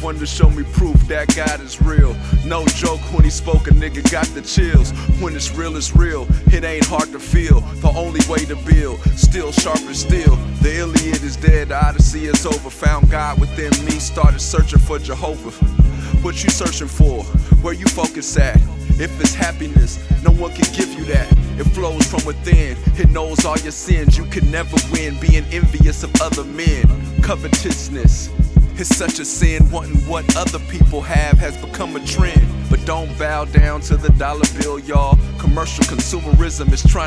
one to show me proof that God is real. No joke, when he spoke, a nigga got the chills. When it's real, it ain't hard to feel. The only way to build, still sharp as steel. The Iliad is dead, the Odyssey is over. Found God within me, started searching for Jehovah. What you searching for? Where you focus at? If it's happiness, no one can give you that. It flows from within, it knows all your sins. You can never win being envious of other men. Covetousness is such a sin. Wanting what other people have has become a trend. But don't bow down to the dollar bill, y'all. Commercial consumerism is trying